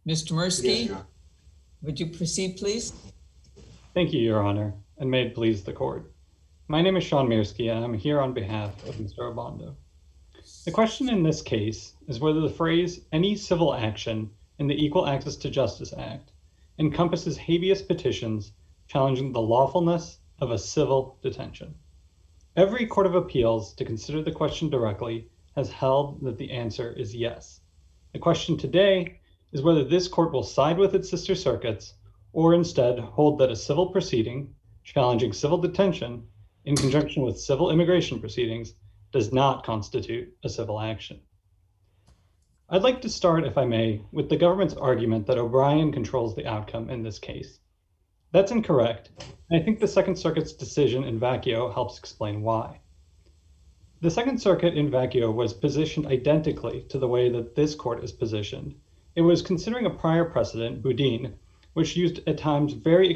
Mr. Yes, Mirsky, Your Honor. would you proceed, please? Thank you, Your Honor, and may it please the court. My name is Sean Mirsky, and I'm here on behalf of Mr. Obando. The question in this case is whether the phrase "any civil action" in the Equal Access to Justice Act encompasses habeas petitions challenging the lawfulness of a civil detention. Every court of appeals to consider the question directly has held that the answer is yes. The question today is whether this court will side with its sister circuits or instead hold that a civil proceeding challenging civil detention in conjunction with civil immigration proceedings does not constitute a civil action. I'd like to start, if I may, with the government's argument that O'Brien controls the outcome in this case. That's incorrect, and I think the Second Circuit's decision in Vacchio helps explain why. The Second Circuit in Vacchio was positioned identically to the way that this court is positioned. It was considering a prior precedent, Boudin, which used at times very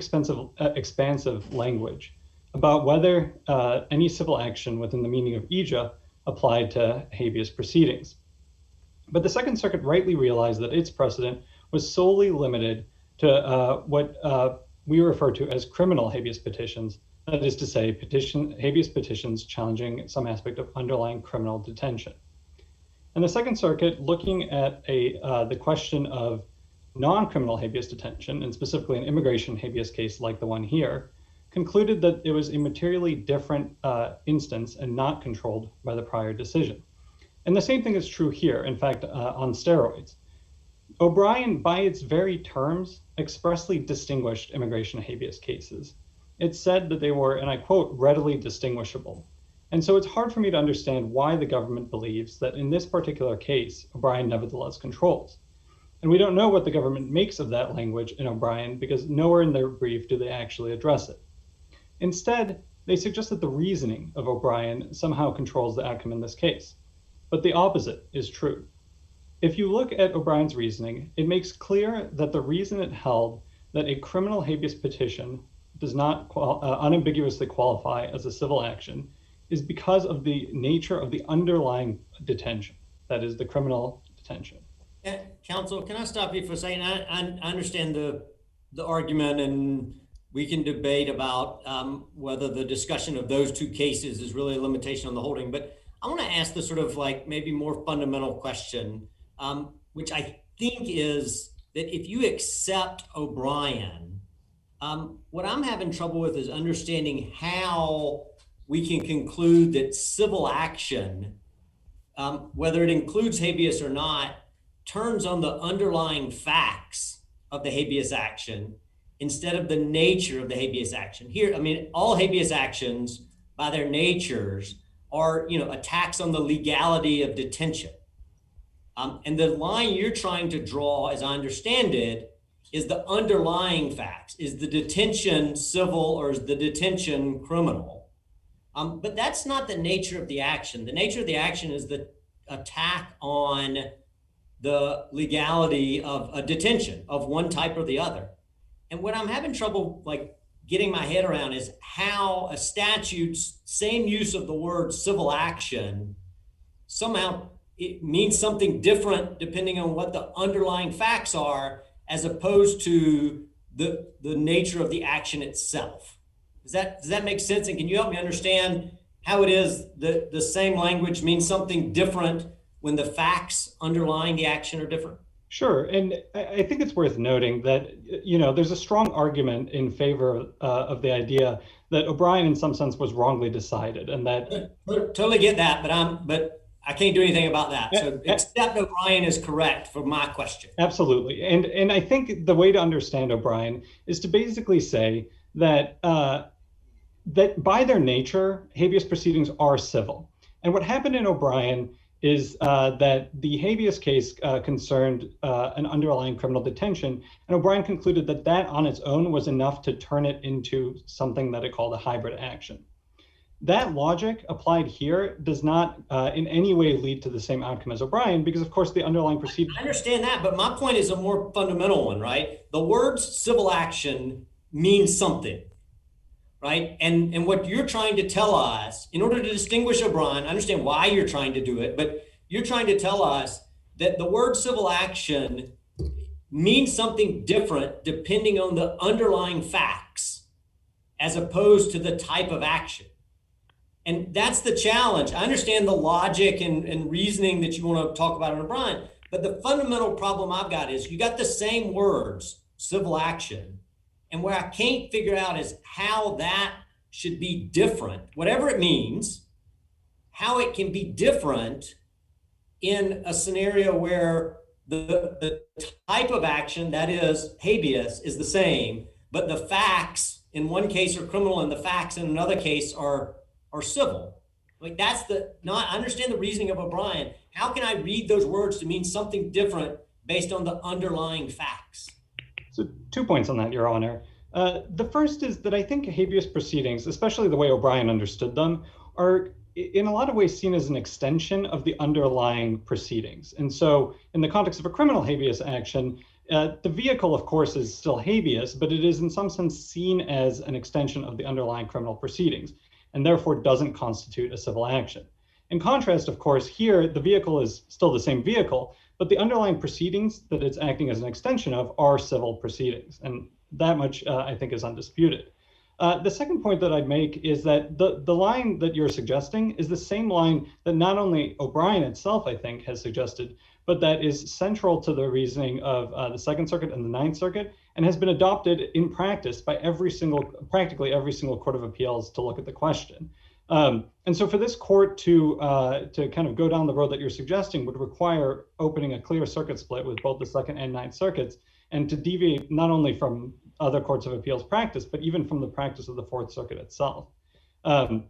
expansive language about whether any civil action within the meaning of EJA applied to habeas proceedings. But the Second Circuit rightly realized that its precedent was solely limited to what we refer to as criminal habeas petitions, that is to say, habeas petitions challenging some aspect of underlying criminal detention. And the Second Circuit, looking at the question of non-criminal habeas detention, and specifically an immigration habeas case like the one here, concluded that it was a materially different instance and not controlled by the prior decision. And the same thing is true here, in fact, on steroids. O'Brien, by its very terms, expressly distinguished immigration habeas cases. It said that they were, and I quote, readily distinguishable. And so it's hard for me to understand why the government believes that in this particular case, O'Brien nevertheless controls. And we don't know what the government makes of that language in O'Brien because nowhere in their brief do they actually address it. Instead, they suggest that the reasoning of O'Brien somehow controls the outcome in this case. But the opposite is true. If you look at O'Brien's reasoning, it makes clear that the reason it held that a criminal habeas petition does not unambiguously qualify as a civil action is because of the nature of the underlying detention, that is, the criminal detention. Counsel, can I stop you for a second? I understand the argument, and we can debate about whether the discussion of those two cases is really a limitation on the holding, but I want to ask the sort of like maybe more fundamental question, which I think is that if you accept O'Brien, what I'm having trouble with is understanding how we can conclude that civil action, whether it includes habeas or not, turns on the underlying facts of the habeas action instead of the nature of the habeas action. Here, I mean, all habeas actions by their natures are, attacks on the legality of detention. And the line you're trying to draw, as I understand it, is the underlying facts. Is the detention civil or is the detention criminal? But that's not the nature of the action. The nature of the action is the attack on the legality of a detention of one type or the other. And what I'm having trouble getting my head around is how a statute's same use of the word civil action, somehow it means something different depending on what the underlying facts are, as opposed to the nature of the action itself. Does that make sense? And can you help me understand how it is that the same language means something different when the facts underlying the action are different? Sure, and I think it's worth noting that, there's a strong argument in favor of the idea that O'Brien in some sense was wrongly decided, and that... Totally get that, but I can't do anything about that. So accept O'Brien is correct for my question. Absolutely, and I think the way to understand O'Brien is to basically say that that by their nature, habeas proceedings are civil. And what happened in O'Brien is that the habeas case concerned an underlying criminal detention, and O'Brien concluded that that on its own was enough to turn it into something that it called a hybrid action. That logic applied here does not in any way lead to the same outcome as O'Brien, because of course the underlying proceeding... I understand that, but my point is a more fundamental one, right? The words civil action means something, right? And what you're trying to tell us, in order to distinguish O'Brien, I understand why you're trying to do it, but you're trying to tell us that the word civil action means something different depending on the underlying facts as opposed to the type of action. And that's the challenge. I understand the logic and reasoning that you want to talk about in O'Brien, but the fundamental problem I've got is you got the same words, civil action, and where I can't figure out is how that should be different, whatever it means, how it can be different in a scenario where the type of action, that is habeas, is the same, but the facts in one case are criminal and the facts in another case are civil. Like that's I understand the reasoning of O'Brien. How can I read those words to mean something different based on the underlying facts? So 2 points on that, Your Honor. The first is that I think habeas proceedings, especially the way O'Brien understood them, are in a lot of ways seen as an extension of the underlying proceedings. And so in the context of a criminal habeas action, the vehicle, of course, is still habeas, but it is in some sense seen as an extension of the underlying criminal proceedings, and therefore doesn't constitute a civil action. In contrast, of course, here, the vehicle is still the same vehicle, but the underlying proceedings that it's acting as an extension of are civil proceedings. And that much, I think, is undisputed. The second point that I'd make is that the line that you're suggesting is the same line that not only O'Brien itself, I think, has suggested, but that is central to the reasoning of the Second Circuit and the Ninth Circuit, and has been adopted in practice by practically every single court of appeals to look at the question. And so for this court to kind of go down the road that you're suggesting would require opening a clear circuit split with both the Second and Ninth Circuits, and to deviate not only from other courts of appeals practice, but even from the practice of the Fourth Circuit itself. And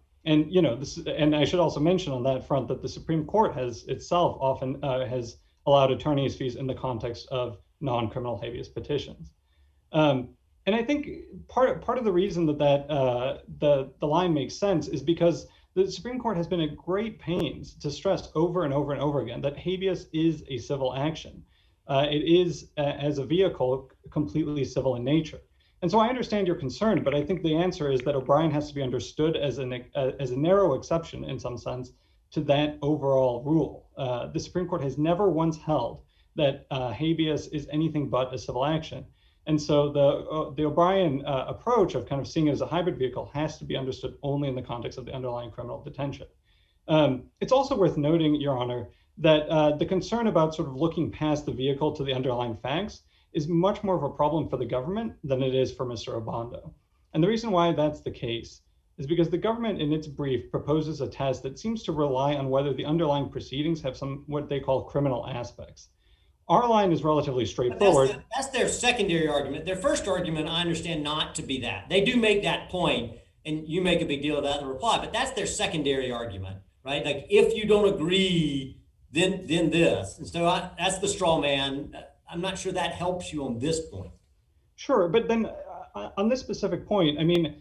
and I should also mention on that front that the Supreme Court has itself often has allowed attorneys' fees in the context of non-criminal habeas petitions. And I think part of the reason that the line makes sense is because the Supreme Court has been at great pains to stress over and over and over again that habeas is a civil action. It is, as a vehicle, completely civil in nature. And so I understand your concern, but I think the answer is that O'Brien has to be understood as a narrow exception, in some sense, to that overall rule. The Supreme Court has never once held that habeas is anything but a civil action. And so the O'Brien approach of kind of seeing it as a hybrid vehicle has to be understood only in the context of the underlying criminal detention. It's also worth noting, Your Honor, that the concern about sort of looking past the vehicle to the underlying facts is much more of a problem for the government than it is for Mr. Obando. And the reason why that's the case is because the government in its brief proposes a test that seems to rely on whether the underlying proceedings have some what they call criminal aspects. Our line is relatively straightforward. That's their secondary argument. Their first argument, I understand not to be that. They do make that point, and you make a big deal of that in the reply, but that's their secondary argument, right? Like, if you don't agree, then this. And so that's the straw man. I'm not sure that helps you on this point. Sure, but then on this specific point, I mean,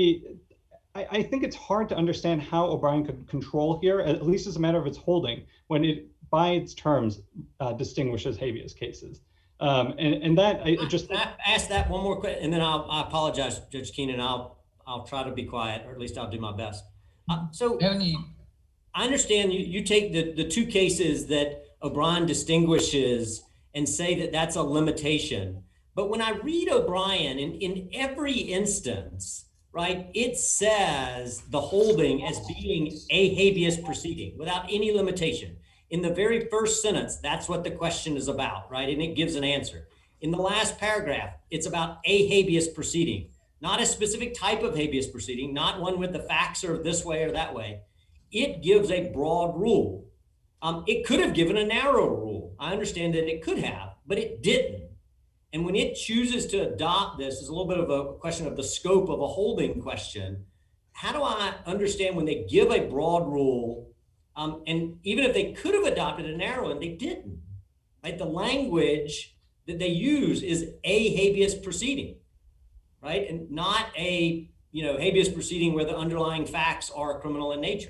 I think it's hard to understand how O'Brien could control here, at least as a matter of its holding, when it, by its terms, distinguishes habeas cases. And that I just ask that one more question, and then I apologize, Judge Keenan. I'll try to be quiet, or at least I'll do my best. So I understand you take the two cases that O'Brien distinguishes and say that that's a limitation. But when I read O'Brien, in every instance, right, it says the holding as being a habeas proceeding without any limitation. In the very first sentence, that's what the question is about, right? And it gives an answer. In the last paragraph, it's about a habeas proceeding, not a specific type of habeas proceeding, not one with the facts are this way or that way. It gives a broad rule. It could have given a narrow rule. I understand that it could have, but it didn't. And when it chooses to adopt this, is a little bit of a question of the scope of a holding question. How do I understand when they give a broad rule, and even if they could have adopted a narrow one, they didn't, right? The language that they use is a habeas proceeding, right? And not a habeas proceeding where the underlying facts are criminal in nature.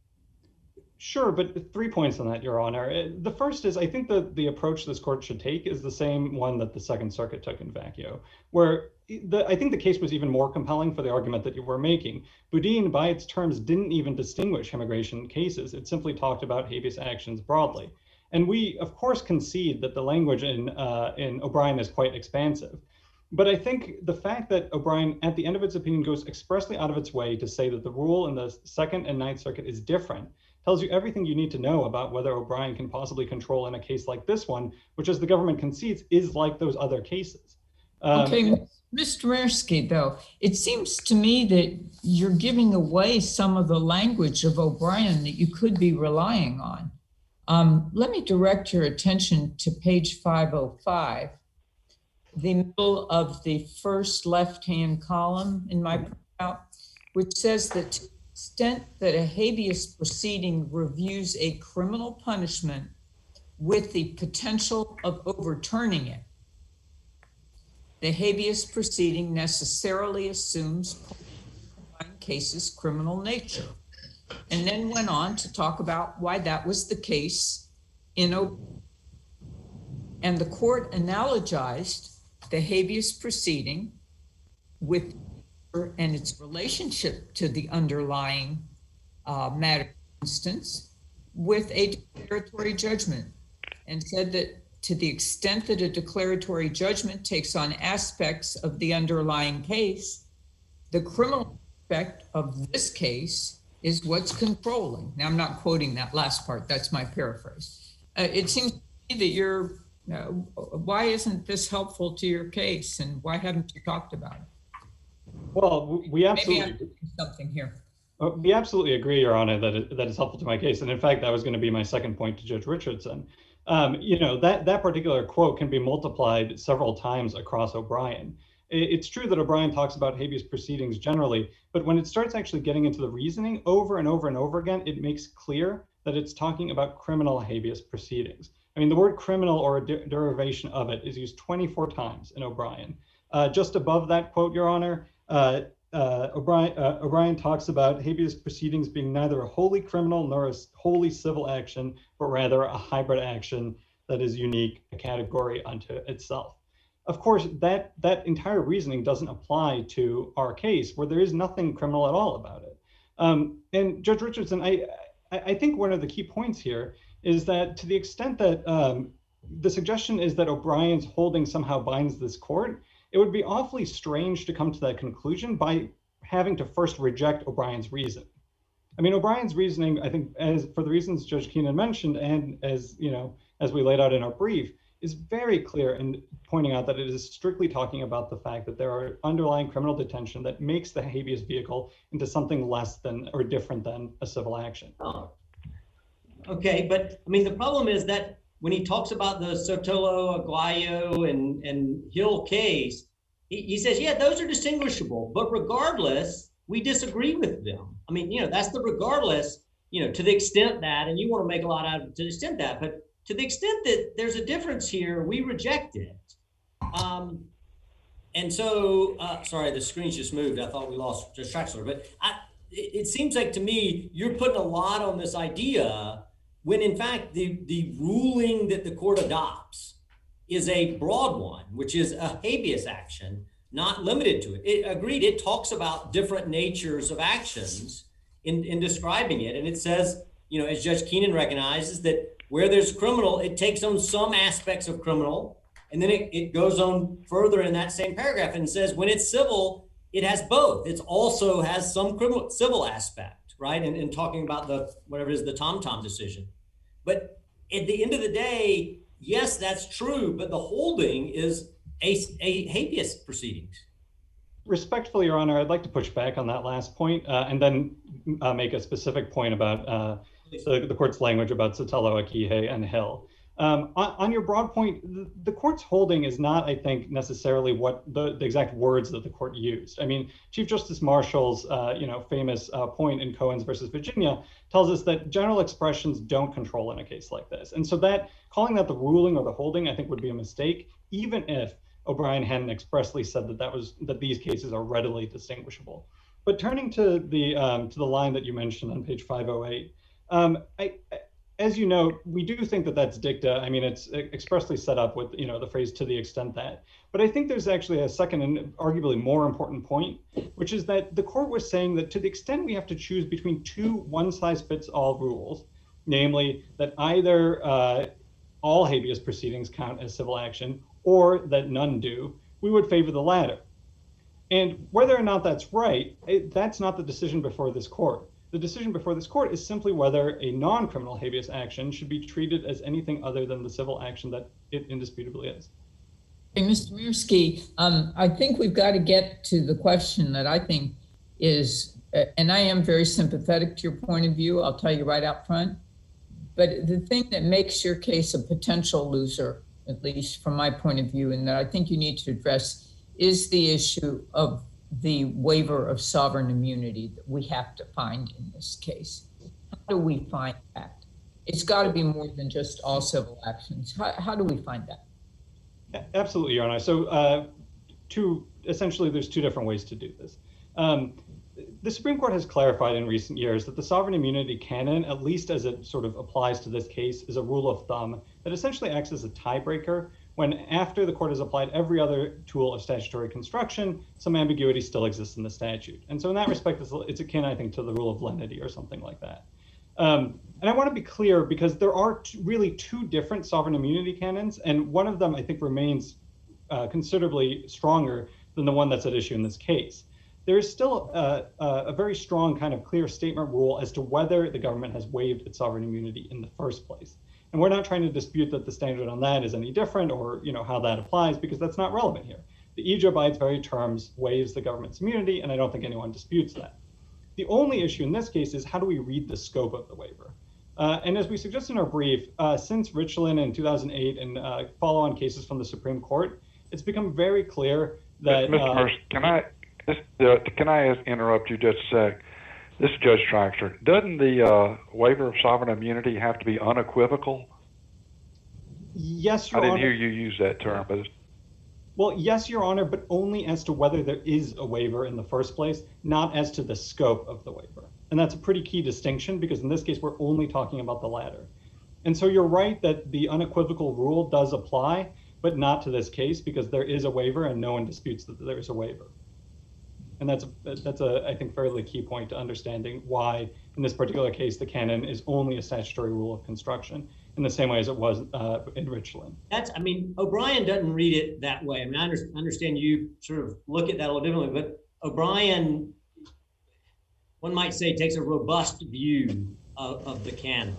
Sure, but 3 points on that, Your Honor. The first is, I think that the approach this court should take is the same one that the Second Circuit took in Vacchio, where I think the case was even more compelling for the argument that you were making. Boudin, by its terms, didn't even distinguish immigration cases. It simply talked about habeas actions broadly. And we, of course, concede that the language in O'Brien is quite expansive. But I think the fact that O'Brien, at the end of its opinion, goes expressly out of its way to say that the rule in the Second and Ninth Circuit is different tells you everything you need to know about whether O'Brien can possibly control in a case like this one, which, as the government concedes, is like those other cases. Okay, Mr. Mirsky, though, it seems to me that you're giving away some of the language of O'Brien that you could be relying on. Let me direct your attention to page 505, the middle of the first left-hand column in my printout, which says that to the extent that a habeas proceeding reviews a criminal punishment with the potential of overturning it, the habeas proceeding necessarily assumes case's criminal nature, and then went on to talk about why that was the case in O'Brien. And the court analogized the habeas proceeding with and its relationship to the underlying matter instance with a declaratory judgment, and said that to the extent that a declaratory judgment takes on aspects of the underlying case, the criminal aspect of this case is what's controlling. Now, I'm not quoting that last part. That's my paraphrase. It seems to me that you're, why isn't this helpful to your case, and why haven't you talked about it? Well, we absolutely Maybe I'm doing something here. We absolutely agree, Your Honor, that is helpful to my case. And in fact, that was going to be my second point to Judge Richardson. That particular quote can be multiplied several times across O'Brien. It's true that O'Brien talks about habeas proceedings generally, but when it starts actually getting into the reasoning over and over and over again, it makes clear that it's talking about criminal habeas proceedings. I mean, the word criminal, or a derivation of it, is used 24 times in O'Brien. Just above that quote, Your Honor, O'Brien talks about habeas proceedings being neither a wholly criminal nor a wholly civil action, but rather a hybrid action that is unique, a category unto itself. Of course, that entire reasoning doesn't apply to our case, where there is nothing criminal at all about it. And Judge Richardson, I think one of the key points here is that to the extent that the suggestion is that O'Brien's holding somehow binds this court, it would be awfully strange to come to that conclusion by having to first reject O'Brien's reason. I mean, O'Brien's reasoning, I think, as for the reasons Judge Keenan mentioned, and as we laid out in our brief, is very clear in pointing out that it is strictly talking about the fact that there are underlying criminal detention that makes the habeas vehicle into something less than or different than a civil action. Oh. Okay, but I mean, the problem is that when he talks about the Sotelo, Aguayo, and Hill case, he says, yeah, those are distinguishable, but regardless, we disagree with them. I mean, that's the regardless, to the extent that, and you want to make a lot out of it to the extent that, but to the extent that there's a difference here, we reject it. And so, sorry, the screen's just moved. I thought we lost just Traxler, but it seems like to me, you're putting a lot on this idea when in fact, the ruling that the court adopts is a broad one, which is a habeas action, not limited to it. Agreed, it talks about different natures of actions in describing it. And it says, as Judge Keenan recognizes, that where there's criminal, it takes on some aspects of criminal, and then it goes on further in that same paragraph and says when it's civil, it has both. It also has some criminal civil aspect, right? And talking about the Tom decision. But at the end of the day, yes, that's true, but the holding is a habeas proceedings. Respectfully, Your Honor, I'd like to push back on that last point and then make a specific point about the court's language about Sotelo, Akihe, and Hill. On your broad point, the court's holding is not, I think, necessarily what the exact words that the court used. I mean, Chief Justice Marshall's, famous point in Cohen's versus Virginia tells us that general expressions don't control in a case like this. And so calling that the ruling or the holding, I think would be a mistake, even if O'Brien hadn't expressly said that these cases are readily distinguishable. But turning to the line that you mentioned on page 508, as you know, we do think that that's dicta. I mean, it's expressly set up with, the phrase to the extent that. But I think there's actually a second and arguably more important point, which is that the court was saying that to the extent we have to choose between two one-size-fits-all rules, namely that either all habeas proceedings count as civil action or that none do, we would favor the latter. And whether or not that's right, that's not the decision before this court. The decision before this court is simply whether a non-criminal habeas action should be treated as anything other than the civil action that it indisputably is. Hey, Mr. Mirsky, I think we've got to get to the question that I think is, and I am very sympathetic to your point of view, I'll tell you right out front, but the thing that makes your case a potential loser, at least from my point of view, and that I think you need to address, is the issue of the waiver of sovereign immunity that we have to find in this case. How do we find that? It's got to be more than just all civil actions. How do we find that? Absolutely, Your Honor. So essentially, there's two different ways to do this. The Supreme Court has clarified in recent years that the sovereign immunity canon, at least as it sort of applies to this case, is a rule of thumb that essentially acts as a tiebreaker when, after the court has applied every other tool of statutory construction, some ambiguity still exists in the statute. And so in that respect, it's akin, I think, to the rule of lenity or something like that. And I want to be clear because there are really two different sovereign immunity canons, and one of them, I think, remains considerably stronger than the one that's at issue in this case. There is still a very strong kind of clear statement rule as to whether the government has waived its sovereign immunity in the first place. And we're not trying to dispute that the standard on that is any different or how that applies, because that's not relevant here. The EJA by its very terms waives the government's immunity, and I don't think anyone disputes that. The only issue in this case is how do we read the scope of the waiver? And as we suggest in our brief, since Richland in 2008 and follow-on cases from the Supreme Court, it's become very clear that— Mr. Mercer, can I interrupt you just a sec? This is Judge Traxler. Doesn't the waiver of sovereign immunity have to be unequivocal? Yes, Your Honor. I didn't hear you use that term. But well, yes, Your Honor, but only as to whether there is a waiver in the first place, not as to the scope of the waiver. And that's a pretty key distinction because in this case, we're only talking about the latter. And so you're right that the unequivocal rule does apply, but not to this case because there is a waiver and no one disputes that there is a waiver. And that's I think, fairly key point to understanding why, in this particular case, the canon is only a statutory rule of construction in the same way as it was in Richland. O'Brien doesn't read it that way. I mean, I understand you sort of look at that a little differently, but O'Brien, one might say, takes a robust view of the canon.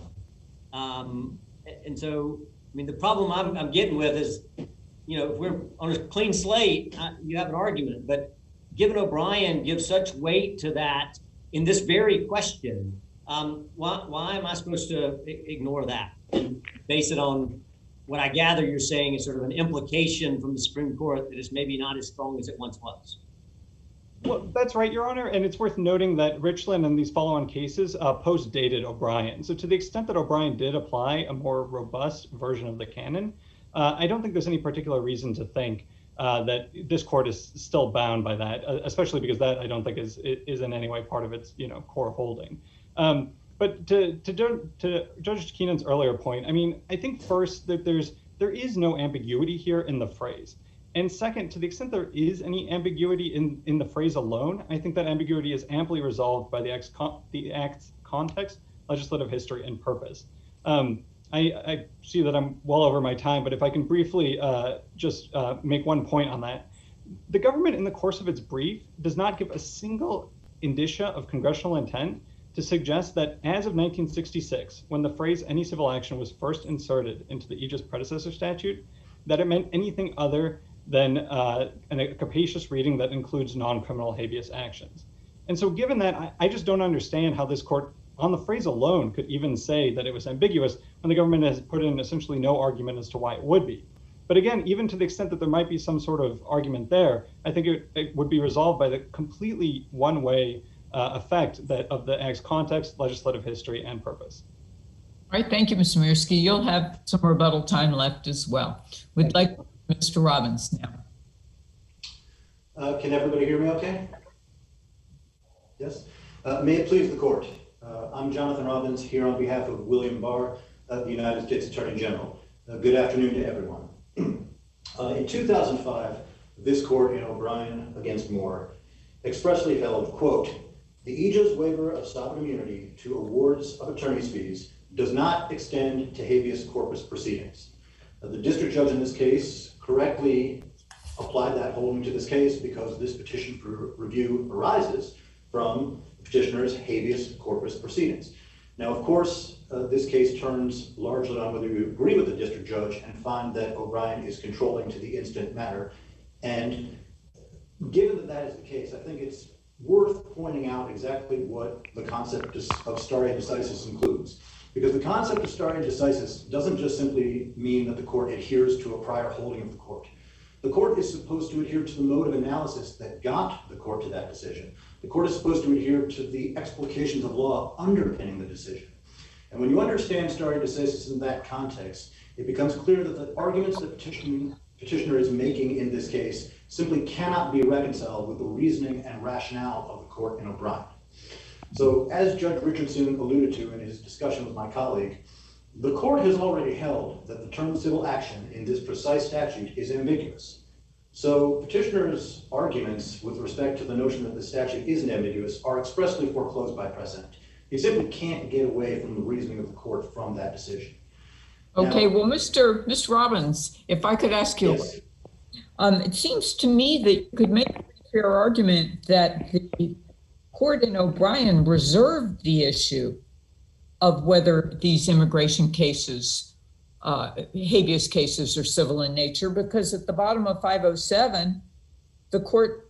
And so, I mean, the problem I'm getting with is, if we're on a clean slate, you have an argument, but given O'Brien gives such weight to that in this very question, why am I supposed to ignore that and base it on what I gather you're saying is sort of an implication from the Supreme Court that is maybe not as strong as it once was? Well, that's right, Your Honor. And it's worth noting that Richland and these follow-on cases post-dated O'Brien. So to the extent that O'Brien did apply a more robust version of the canon, I don't think there's any particular reason to think that this court is still bound by that, especially because that I don't think is in any way part of its core holding. But to Judge Keenan's earlier point, I mean, I think first that there is no ambiguity here in the phrase. And second, to the extent there is any ambiguity in the phrase alone, I think that ambiguity is amply resolved by the act's context, legislative history, and purpose. I see that I'm well over my time, but if I can briefly just make one point on that. The government, in the course of its brief, does not give a single indicia of congressional intent to suggest that as of 1966, when the phrase any civil action was first inserted into the aegis predecessor statute, that it meant anything other than a capacious reading that includes non-criminal habeas actions. And so given that, I just don't understand how this court on the phrase alone could even say that it was ambiguous when the government has put in essentially no argument as to why it would be. But again, even to the extent that there might be some sort of argument there, I think it would be resolved by the completely one-way effect of the act's context, legislative history, and purpose. All right, thank you, Mr. Mirsky. You'll have some rebuttal time left as well. We'd like Mr. Robbins now. Can everybody hear me okay? Yes? May it please the court. I'm Jonathan Robbins here on behalf of William Barr, the United States Attorney General. Good afternoon to everyone. In 2005, this court in O'Brien against Moore expressly held, quote, the aegis waiver of sovereign immunity to awards of attorney's fees does not extend to habeas corpus proceedings. The district judge in this case correctly applied that holding to this case because this petition for review arises from the petitioner's habeas corpus proceedings. Now, of course, this case turns largely on whether you agree with the district judge and find that O'Brien is controlling to the instant matter. And given that that is the case, I think it's worth pointing out exactly what the concept of stare decisis includes. Because the concept of stare decisis doesn't just simply mean that the court adheres to a prior holding of the court. The court is supposed to adhere to the mode of analysis that got the court to that decision. The court is supposed to adhere to the explications of law underpinning the decision. And when you understand stare decisis in that context, it becomes clear that the arguments that petitioner is making in this case simply cannot be reconciled with the reasoning and rationale of the court in O'Brien. So as Judge Richardson alluded to in his discussion with my colleague, the court has already held that the term civil action in this precise statute is ambiguous. So petitioner's arguments with respect to the notion that the statute isn't ambiguous are expressly foreclosed by precedent. He simply can't get away from the reasoning of the court from that decision. Okay, Now, well, Mr. Robbins, if I could ask you, yes. It seems to me that you could make a fair argument that the court in O'Brien reserved the issue of whether these immigration cases, habeas cases, are civil in nature, because at the bottom of 507, the court,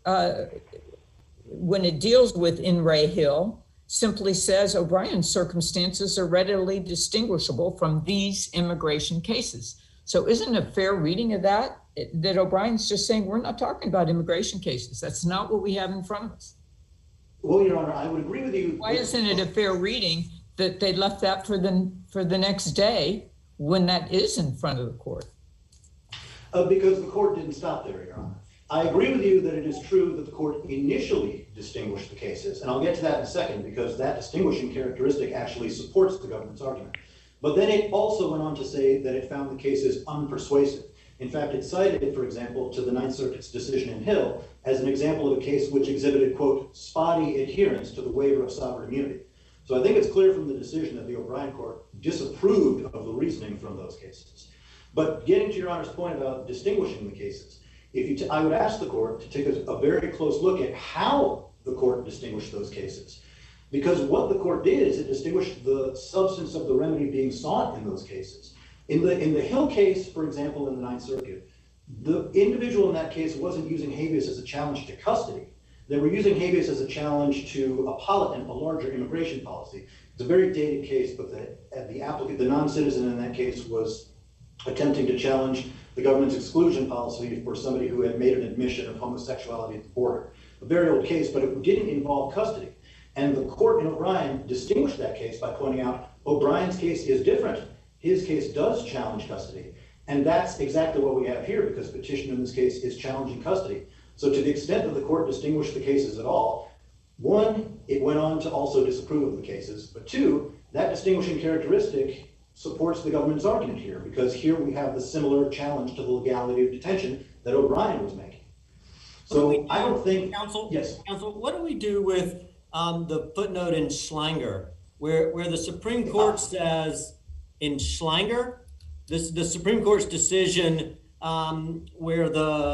when it deals with In re Hill, simply says O'Brien's circumstances are readily distinguishable from these immigration cases. So isn't a fair reading of that O'Brien's just saying, we're not talking about immigration cases. That's not what we have in front of us. Well, Your Honor, I would agree with you. Why isn't it a fair reading that they left that for the next day when that is in front of the court? Because the court didn't stop there, Your Honor. I agree with you that it is true that the court initially distinguished the cases, and I'll get to that in a second because that distinguishing characteristic actually supports the government's argument. But then it also went on to say that it found the cases unpersuasive. In fact, it cited, for example, to the Ninth Circuit's decision in Hill as an example of a case which exhibited, quote, spotty adherence to the waiver of sovereign immunity. So I think it's clear from the decision that the O'Brien court disapproved of the reasoning from those cases. But getting to Your Honor's point about distinguishing the cases, I would ask the court to take a very close look at how the court distinguished those cases. Because what the court did is it distinguished the substance of the remedy being sought in those cases. In the Hill case, for example, in the Ninth Circuit, the individual in that case wasn't using habeas as a challenge to custody. They were using habeas as a challenge to a larger immigration policy. It's a very dated case, but the applicant, the non-citizen in that case, was attempting to challenge the government's exclusion policy for somebody who had made an admission of homosexuality at the border. A very old case, but it didn't involve custody. And the court in O'Brien distinguished that case by pointing out O'Brien's case is different. His case does challenge custody. And that's exactly what we have here, because the petitioner in this case is challenging custody. So to the extent that the court distinguished the cases at all, one, it went on to also disapprove of the cases. But two, that distinguishing characteristic supports the government's argument here, because here we have the similar challenge to the legality of detention that O'Brien was making. So I don't think... Counsel, yes. Counsel, what do we do with the footnote in Schlanger, where the Supreme Court says in Schlanger, the Supreme Court's decision where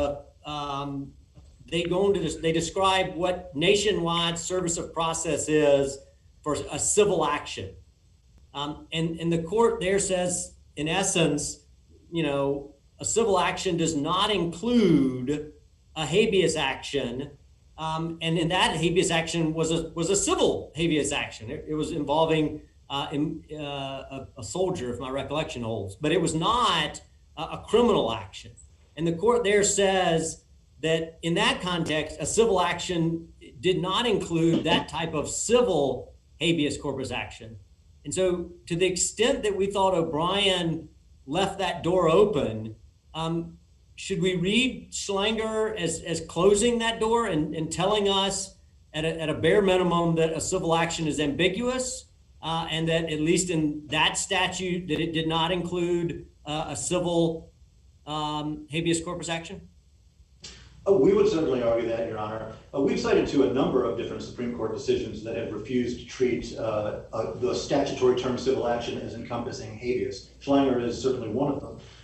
they describe what nationwide service of process is for a civil action. And the court there says, in essence, a civil action does not include a habeas action. And in that habeas action was a civil habeas action. It was involving a soldier, if my recollection holds, but it was not a criminal action. And the court there says that in that context, a civil action did not include that type of civil habeas corpus action. And so to the extent that we thought O'Brien left that door open, should we read Schlanger as closing that door and telling us at a bare minimum that a civil action is ambiguous and that at least in that statute that it did not include a civil habeas corpus action? We would certainly argue that, Your Honor. We've cited to a number of different Supreme Court decisions that have refused to treat the statutory term civil action as encompassing habeas. Schlanger is certainly one of them.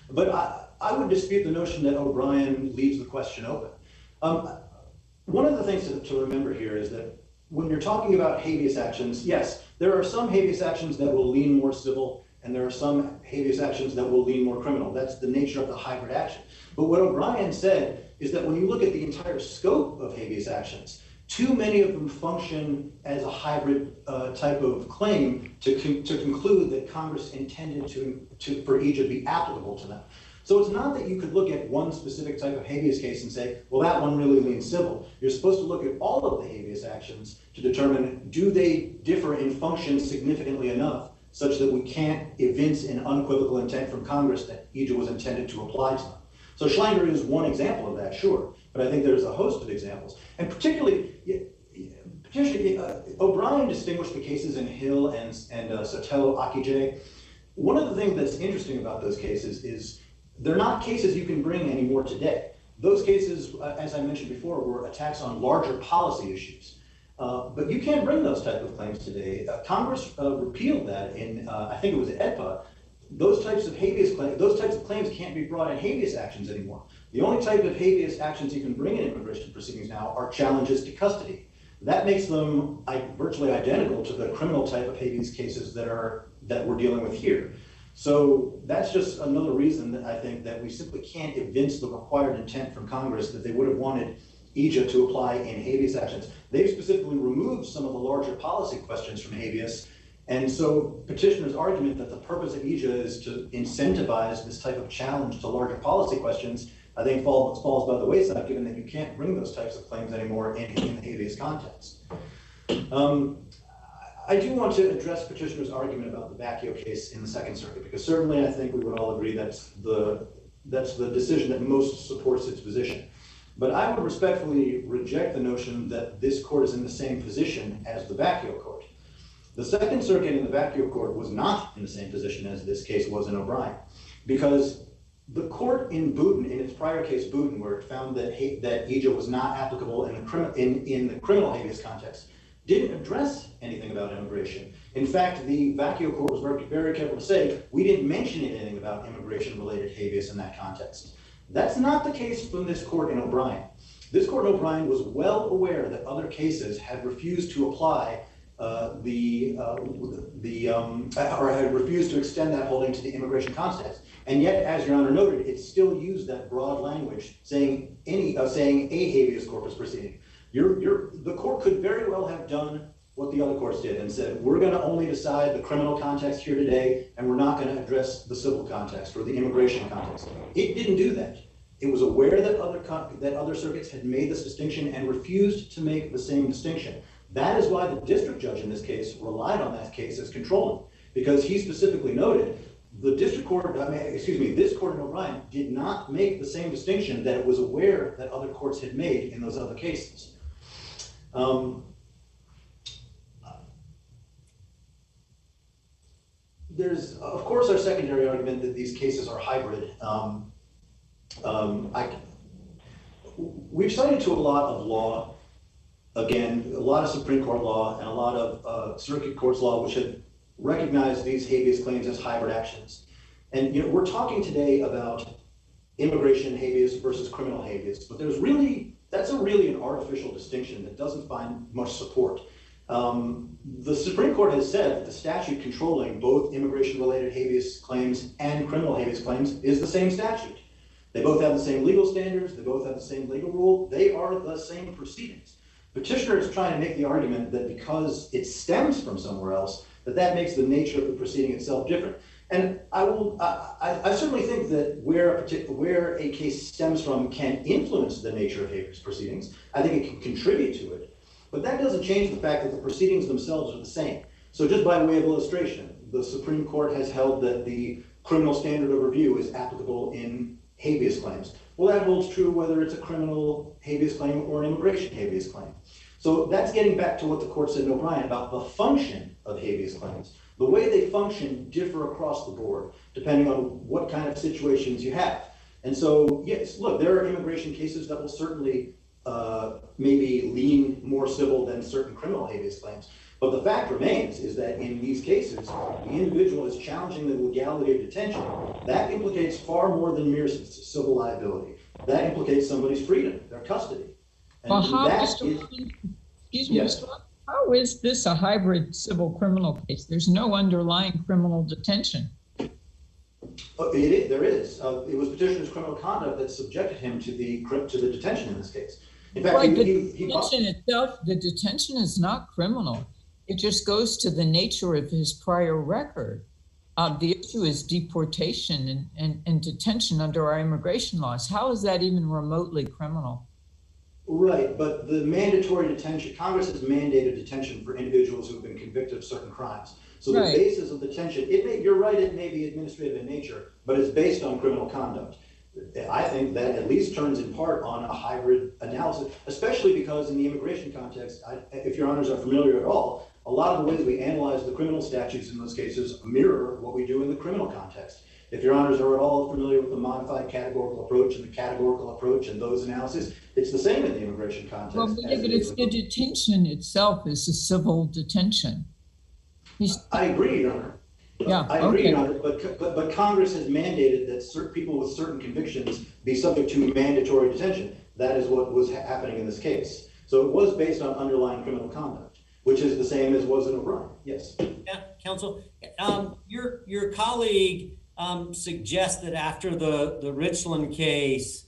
But I would dispute the notion that O'Brien leaves the question open. One of the things to remember here is that when you're talking about habeas actions, yes, there are some habeas actions that will lean more civil, and there are some habeas actions that will lean more criminal. That's the nature of the hybrid action. But what O'Brien said is that when you look at the entire scope of habeas actions, too many of them function as a hybrid type of claim to conclude that Congress intended for each to be applicable to them. So it's not that you could look at one specific type of habeas case and say, well, that one really leans civil. You're supposed to look at all of the habeas actions to determine, do they differ in function significantly enough such that we can't evince an unequivocal intent from Congress that EJA was intended to apply to them. So Schlanger is one example of that, sure, but I think there's a host of examples. And particularly, O'Brien distinguished the cases in Hill and Sotelo-Akije. One of the things that's interesting about those cases is they're not cases you can bring anymore today. Those cases, as I mentioned before, were attacks on larger policy issues. But you can't bring those type of claims today. Congress repealed that in, I think it was EDPA. Those types of claims can't be brought in habeas actions anymore. The only type of habeas actions you can bring in immigration proceedings now are challenges to custody. That makes them virtually identical to the criminal type of habeas cases that we're dealing with here. So that's just another reason that I think that we simply can't evince the required intent from Congress that they would have wanted EJA to apply in habeas actions. They've specifically removed some of the larger policy questions from habeas. And so petitioner's argument that the purpose of EJA is to incentivize this type of challenge to larger policy questions, I think falls by the wayside, given that you can't bring those types of claims anymore in the habeas context. I do want to address petitioner's argument about the Vacchio case in the Second Circuit, because certainly I think we would all agree that's the decision that most supports its position. But I would respectfully reject the notion that this court is in the same position as the Vacchio court. The Second Circuit in the Vacchio court was not in the same position as this case was in O'Brien, because the court in Boudin, in its prior case Boudin, where it found that EJA was not applicable in the criminal habeas context, didn't address anything about immigration. In fact, the Vacchio court was very, very careful to say, we didn't mention anything about immigration-related habeas in that context. That's not the case from this court in O'Brien. This court in O'Brien was well aware that other cases had refused to apply or had refused to extend that holding to the immigration context. And yet, as Your Honor noted, it still used that broad language saying a habeas corpus proceeding. The court could very well have done what the other courts did and said, we're going to only decide the criminal context here today, and we're not going to address the civil context or the immigration context. It didn't do that. It was aware that other circuits had made this distinction and refused to make the same distinction. That is why the district judge in this case relied on that case as controlling, because he specifically noted this court in O'Brien did not make the same distinction that it was aware that other courts had made in those other cases. There's, of course, our secondary argument that these cases are hybrid. We've cited to a lot of law, again, a lot of Supreme Court law and a lot of circuit courts law, which have recognized these habeas claims as hybrid actions. And we're talking today about immigration habeas versus criminal habeas, but that's really an artificial distinction that doesn't find much support. The Supreme Court has said that the statute controlling both immigration-related habeas claims and criminal habeas claims is the same statute. They both have the same legal standards, they both have the same legal rule, they are the same proceedings. Petitioner is trying to make the argument that because it stems from somewhere else, that makes the nature of the proceeding itself different. And I certainly think that where a case stems from can influence the nature of habeas proceedings. I think it can contribute to it. But that doesn't change the fact that the proceedings themselves are the same. So just by way of illustration, the Supreme Court has held that the criminal standard of review is applicable in habeas claims. Well, that holds true whether it's a criminal habeas claim or an immigration habeas claim. So that's getting back to what the court said in O'Brien about the function of habeas claims. The way they function differ across the board, depending on what kind of situations you have. And so, yes, look, there are immigration cases that will certainly maybe lean more civil than certain criminal habeas claims. But the fact remains is that in these cases, the individual is challenging the legality of detention. That implicates far more than mere civil liability. That implicates somebody's freedom, their custody. And Well, how, that Mr. is, Robbins, excuse me, Yes. Mr. Robbins, how is this a hybrid civil criminal case? There's no underlying criminal detention. there is. It was petitioner's criminal conduct that subjected him to the detention in this case. In fact, Right, but he the detention is not criminal. It just goes to the nature of his prior record. The issue is deportation and detention under our immigration laws. How is that even remotely criminal? Right, but the mandatory detention, Congress has mandated detention for individuals who have been convicted of certain crimes. So the Right. basis of detention, you're right, it may be administrative in nature, but it's based on criminal conduct. I think that at least turns in part on a hybrid analysis, especially because in the immigration context, if your honors are familiar at all, a lot of the ways we analyze the criminal statutes in those cases mirror what we do in the criminal context. If your honors are at all familiar with the modified categorical approach and the categorical approach and those analyses, it's the same in the immigration context. Well, but it's the detention itself is a civil detention. I agree, Your Honor. Yeah, I agree, okay. Your Honor, but Congress has mandated that certain people with certain convictions be subject to mandatory detention. That is what was happening in this case. So it was based on underlying criminal conduct, which is the same as was in O'Brien. Yes. Yeah, counsel, your colleague suggests that after the Richland case,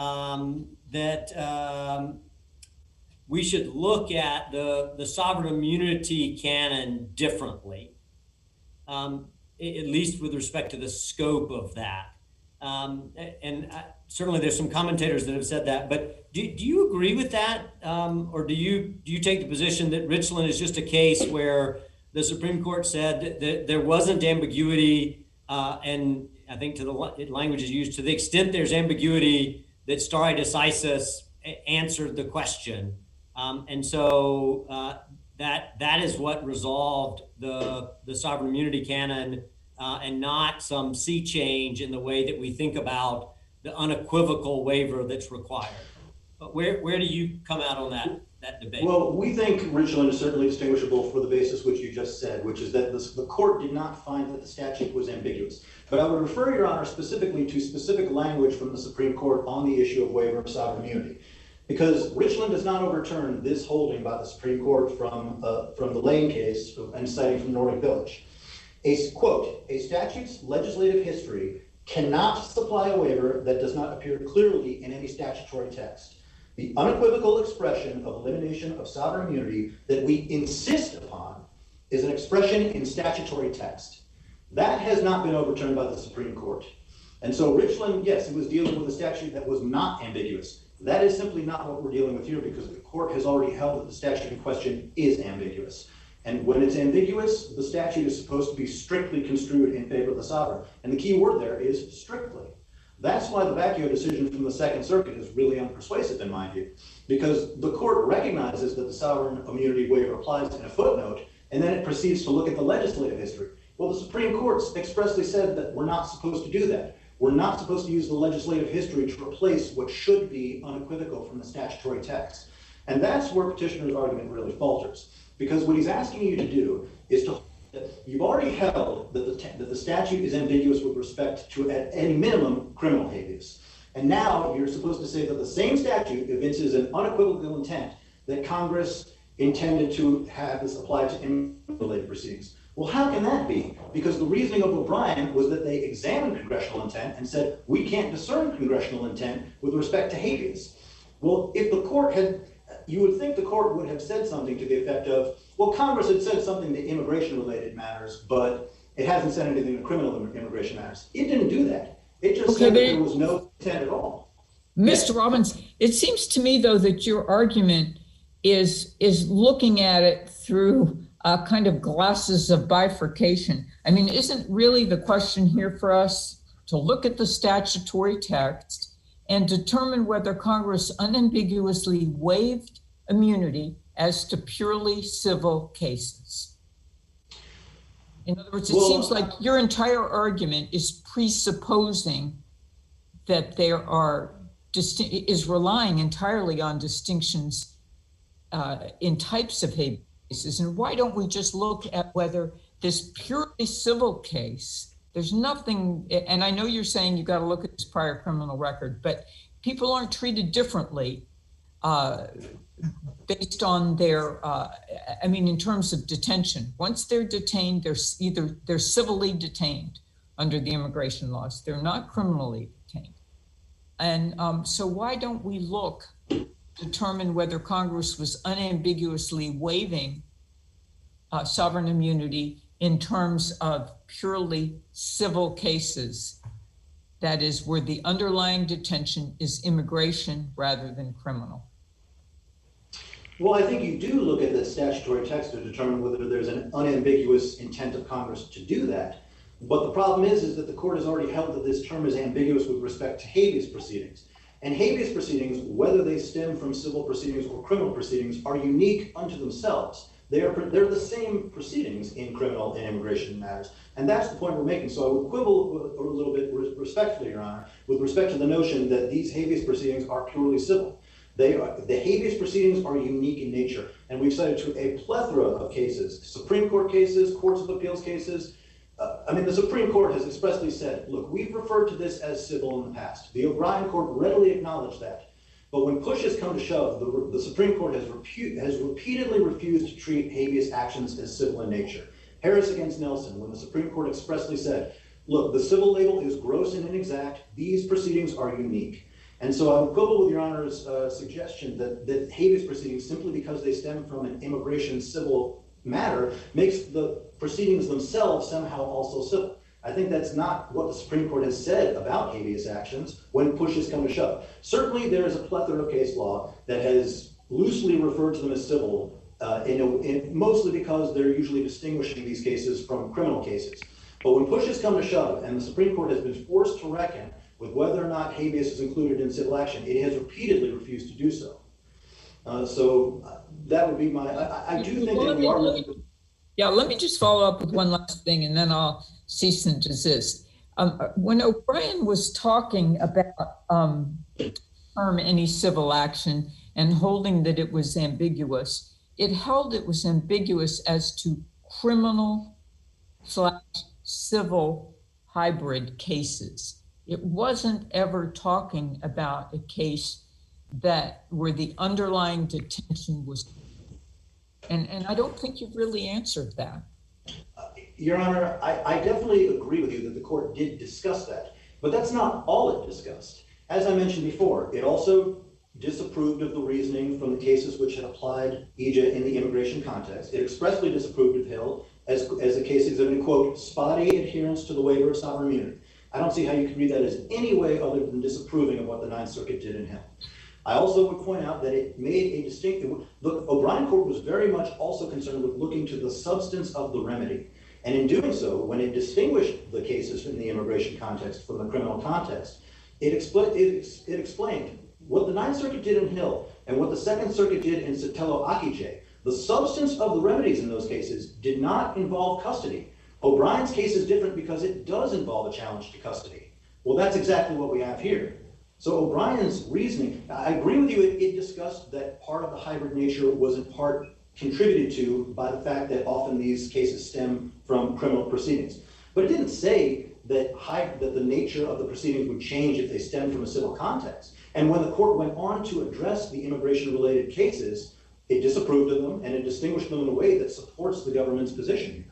that we should look at the sovereign immunity canon differently, at least with respect to the scope of that. Certainly there's some commentators that have said that, but do you agree with that? Or do you take the position that Richland is just a case where the Supreme Court said that there wasn't ambiguity, and I think to the language is used, to the extent there's ambiguity, that stare decisis answered the question. And so that is what resolved the sovereign immunity canon, and not some sea change in the way that we think about the unequivocal waiver that's required. But where do you come out on that debate? Well, we think Richland is certainly distinguishable for the basis which you just said, which is that the court did not find that the statute was ambiguous. But I would refer, Your Honor, specifically to specific language from the Supreme Court on the issue of waiver of sovereign immunity. Because Richland does not overturn this holding by the Supreme Court from the Lane case and citing from Nordic Village. Quote, a statute's legislative history cannot supply a waiver that does not appear clearly in any statutory text. The unequivocal expression of elimination of sovereign immunity that we insist upon is an expression in statutory text. That has not been overturned by the Supreme Court. And so Richland, yes, it was dealing with a statute that was not ambiguous. That is simply not what we're dealing with here, because the court has already held that the statute in question is ambiguous. And when it's ambiguous, the statute is supposed to be strictly construed in favor of the sovereign. And the key word there is strictly. That's why the Vacchio decision from the Second Circuit is really unpersuasive in my view, because the court recognizes that the sovereign immunity waiver applies in a footnote, and then it proceeds to look at the legislative history. Well, the Supreme Court expressly said that we're not supposed to do that. We're not supposed to use the legislative history to replace what should be unequivocal from the statutory text. And that's where petitioner's argument really falters, because what he's asking you to do is to, you've already held that the statute is ambiguous with respect to, at any minimum, criminal habeas. And now you're supposed to say that the same statute evinces an unequivocal intent that Congress intended to have this applied to immigration-related proceedings. Well, how can that be? Because the reasoning of O'Brien was that they examined congressional intent and said, we can't discern congressional intent with respect to habeas. Well, if the court had, you would think the court would have said something to the effect of, well, Congress had said something to immigration-related matters, but it hasn't said anything to criminal immigration matters. It didn't do that. It just said that there was no intent at all. Mr. Robbins, it seems to me, though, that your argument is looking at it through kind of glasses of bifurcation. I mean, isn't really the question here for us to look at the statutory text and determine whether Congress unambiguously waived immunity as to purely civil cases? In other words, it seems like your entire argument is presupposing that there are is relying entirely on distinctions in types of habeas cases? And why don't we just look at whether this purely civil case, there's nothing, and I know you're saying you got to look at this prior criminal record, but people aren't treated differently based on their, in terms of detention. Once they're detained, they're civilly detained under the immigration laws. They're not criminally detained. And so why don't we determine whether Congress was unambiguously waiving sovereign immunity in terms of purely civil cases, that is, where the underlying detention is immigration rather than criminal? Well, I think you do look at the statutory text to determine whether there's an unambiguous intent of Congress to do that. But the problem is that the court has already held that this term is ambiguous with respect to habeas proceedings. And habeas proceedings, whether they stem from civil proceedings or criminal proceedings, are unique unto themselves. They're the same proceedings in criminal and immigration matters. And that's the point we're making. So I would quibble a little bit respectfully, Your Honor, with respect to the notion that these habeas proceedings are purely civil. The habeas proceedings are unique in nature. And we've cited to a plethora of cases, Supreme Court cases, courts of appeals cases. The Supreme Court has expressly said, look, we've referred to this as civil in the past. The O'Brien Court readily acknowledged that. But when push has come to shove, the Supreme Court has repeatedly refused to treat habeas actions as civil in nature. Harris against Nelson, when the Supreme Court expressly said, look, the civil label is gross and inexact. These proceedings are unique. And so I would quibble with Your Honor's suggestion that habeas proceedings, simply because they stem from an immigration civil matter, makes the proceedings themselves somehow also civil. I think that's not what the Supreme Court has said about habeas actions when push has come to shove. Certainly there is a plethora of case law that has loosely referred to them as civil, mostly because they're usually distinguishing these cases from criminal cases. But when push has come to shove and the Supreme Court has been forced to reckon with whether or not habeas is included in civil action, it has repeatedly refused to do so. That would be my, I do think that we are. Yeah, let me just follow up with one last thing and then I'll cease and desist. When O'Brien was talking about any civil action and holding that it was ambiguous, it held it was ambiguous as to criminal/civil hybrid cases. It wasn't ever talking about a case where the underlying detention was. And I don't think you've really answered that. Your Honor, I definitely agree with you that the court did discuss that, but that's not all it discussed. As I mentioned before, it also disapproved of the reasoning from the cases which had applied EJA in the immigration context. It expressly disapproved of Hill as a case exhibiting, quote, spotty adherence to the waiver of sovereign immunity. I don't see how you can read that as any way other than disapproving of what the Ninth Circuit did in Hill. I also would point out that it made a distinction. Look, O'Brien Court was very much also concerned with looking to the substance of the remedy. And in doing so, when it distinguished the cases in the immigration context from the criminal context, it explained what the Ninth Circuit did in Hill and what the Second Circuit did in Sotelo Akije. The substance of the remedies in those cases did not involve custody. O'Brien's case is different because it does involve a challenge to custody. Well, that's exactly what we have here. So O'Brien's reasoning, I agree with you, it discussed that part of the hybrid nature was in part contributed to by the fact that often these cases stem from criminal proceedings. But it didn't say that the nature of the proceedings would change if they stemmed from a civil context. And when the court went on to address the immigration-related cases, it disapproved of them and it distinguished them in a way that supports the government's position here.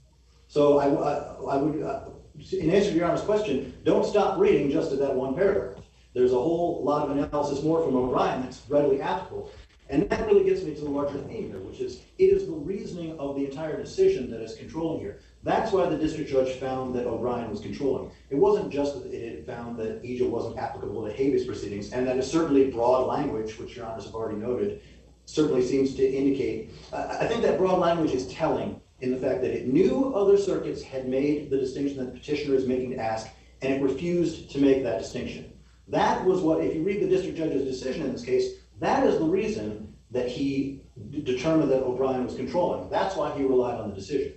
So I would, in answer to Your Honor's question, don't stop reading just at that one paragraph. There's a whole lot of analysis more from O'Brien that's readily applicable. And that really gets me to the larger theme here, which is it is the reasoning of the entire decision that is controlling here. That's why the district judge found that O'Brien was controlling. It wasn't just that it had found that EJA wasn't applicable to habeas proceedings, and that is certainly broad language, which Your Honors have already noted, certainly seems to indicate. I think that broad language is telling in the fact that it knew other circuits had made the distinction that the petitioner is making to ask, and it refused to make that distinction. That was what, if you read the district judge's decision in this case, that is the reason that he determined that O'Brien was controlling. That's why he relied on the decision.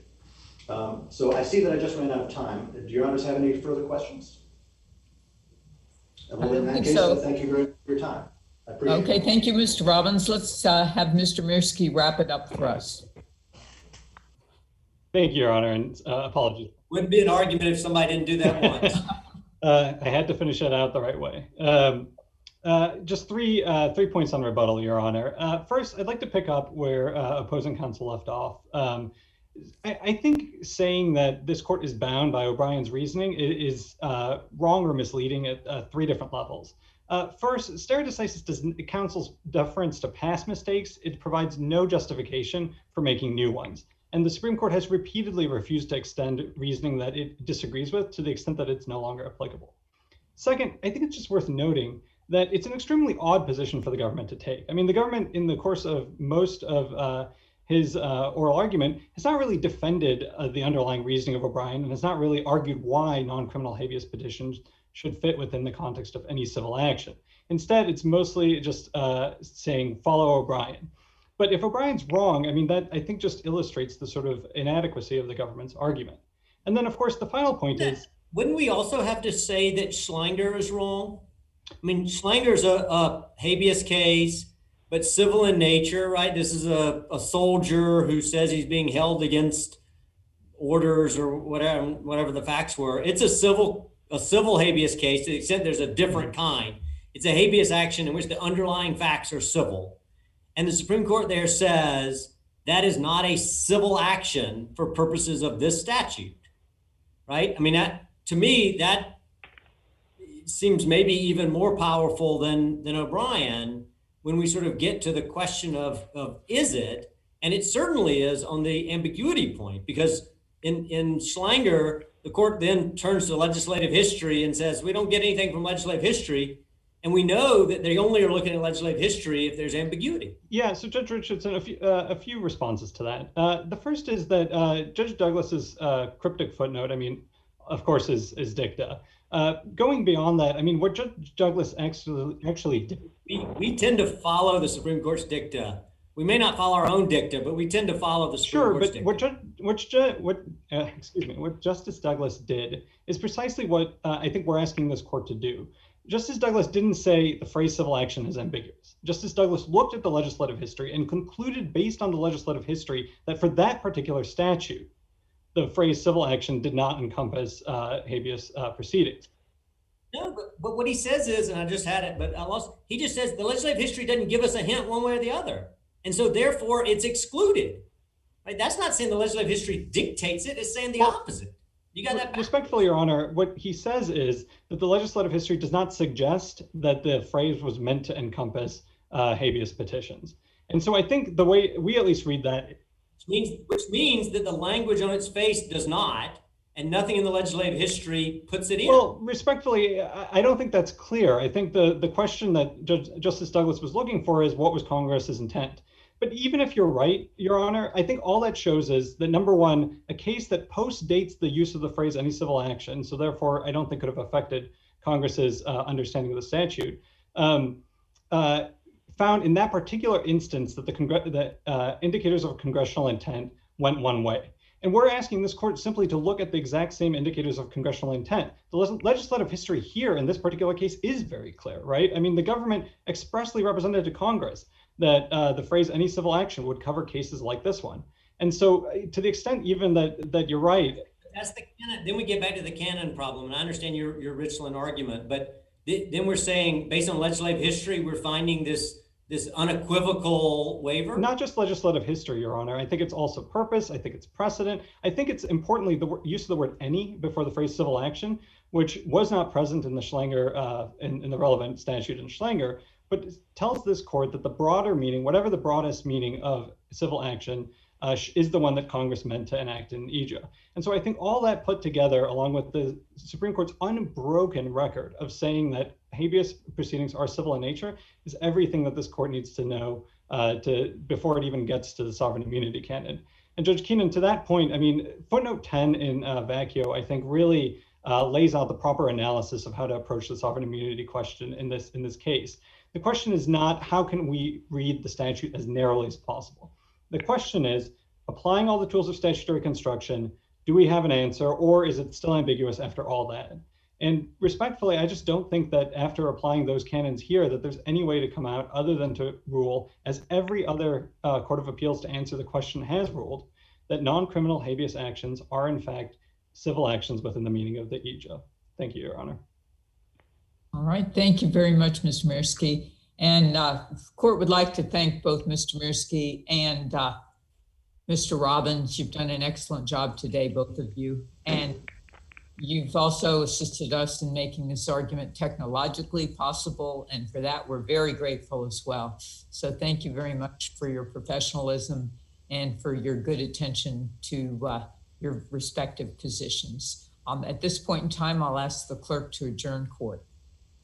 So I see that I just ran out of time. Do Your Honors have any further questions? Well, in that case, so. Thank you very much for your time. I appreciate it. Okay, thank you, Mr. Robbins. Let's have Mr. Mirsky wrap it up for us. Thank you, Your Honor, and apologies. Wouldn't be an argument if somebody didn't do that once. I had to finish it out the right way. Just three points on rebuttal, Your Honor. First, I'd like to pick up where opposing counsel left off. I think saying that this court is bound by O'Brien's reasoning is wrong or misleading at three different levels. First, stare decisis counsel's deference to past mistakes. It provides no justification for making new ones. And the Supreme Court has repeatedly refused to extend reasoning that it disagrees with to the extent that it's no longer applicable. Second, I think it's just worth noting that it's an extremely odd position for the government to take. I mean, the government, in the course of most of his oral argument, has not really defended the underlying reasoning of O'Brien and has not really argued why non-criminal habeas petitions should fit within the context of any civil action. Instead, it's mostly just saying, follow O'Brien. But if O'Brien's wrong, I mean, that I think just illustrates the sort of inadequacy of the government's argument. And then, of course, the final point is... Wouldn't we also have to say that Schlanger is wrong? I mean, Schlanger's a habeas case, but civil in nature, right? This is a soldier who says he's being held against orders or whatever the facts were. It's a civil habeas case to the extent there's a different kind. It's a habeas action in which the underlying facts are civil. And the Supreme Court there says that is not a civil action for purposes of this statute, right? I mean, to me, that seems maybe even more powerful than O'Brien when we sort of get to the question of is it? And it certainly is on the ambiguity point, because in Schlanger, the court then turns to legislative history and says, we don't get anything from legislative history. And we know that they only are looking at legislative history if there's ambiguity. Yeah, so Judge Richardson, a few responses to that. The first is that Judge Douglas's cryptic footnote, I mean, of course, is dicta. Going beyond that, I mean, what Judge Douglas actually did. We tend to follow the Supreme Court's dicta. We may not follow our own dicta, but we tend to follow the Supreme Court's dicta. What Justice Douglas did is precisely what I think we're asking this court to do. Justice Douglas didn't say the phrase civil action is ambiguous. Justice Douglas looked at the legislative history and concluded based on the legislative history that for that particular statute, the phrase civil action did not encompass habeas proceedings. No, but what he says is, and I just had it, but I lost, he just says the legislative history doesn't give us a hint one way or the other. And so therefore it's excluded. Right? That's not saying the legislative history dictates it, it's saying the opposite. You got that? Respectfully, Your Honor, what he says is that the legislative history does not suggest that the phrase was meant to encompass habeas petitions. And so I think the way we at least read that. Which means that the language on its face does not, and nothing in the legislative history puts it in. Well, respectfully, I don't think that's clear. I think the question that Justice Douglas was looking for is what was Congress's intent? But even if you're right, Your Honor, I think all that shows is that, number one, a case that post-dates the use of the phrase any civil action, so therefore I don't think could have affected Congress's understanding of the statute, found in that particular instance that the indicators of congressional intent went one way. And we're asking this court simply to look at the exact same indicators of congressional intent. The legislative history here in this particular case is very clear, right? I mean, the government expressly represented to Congress that the phrase any civil action would cover cases like this one. And so to the extent even that you're right. That's the canon. Then we get back to the canon problem. And I understand your Richland argument, but then we're saying based on legislative history, we're finding this unequivocal waiver? Not just legislative history, Your Honor. I think it's also purpose. I think it's precedent. I think it's importantly the use of the word any before the phrase civil action, which was not present in the Schlanger, in the relevant statute in Schlanger, but tells this court that the broader meaning, whatever the broadest meaning of civil action, is the one that Congress meant to enact in EJA. And so I think all that put together, along with the Supreme Court's unbroken record of saying that habeas proceedings are civil in nature, is everything that this court needs to know before it even gets to the sovereign immunity canon. And Judge Keenan, to that point, I mean, footnote 10 in Vacchio, I think really lays out the proper analysis of how to approach the sovereign immunity question in this case. The question is not how can we read the statute as narrowly as possible. The question is, applying all the tools of statutory construction, do we have an answer, or is it still ambiguous after all that? And respectfully, I just don't think that after applying those canons here, that there's any way to come out other than to rule, as every other court of appeals to answer the question has ruled, that non-criminal habeas actions are in fact civil actions within the meaning of the EJA. Thank you, Your Honor. All right, thank you very much, Mr. Mirsky. And the court would like to thank both Mr. Mirsky and Mr. Robbins. You've done an excellent job today, both of you. And you've also assisted us in making this argument technologically possible. And for that, we're very grateful as well. So thank you very much for your professionalism and for your good attention to your respective positions. At this point in time, I'll ask the clerk to adjourn court.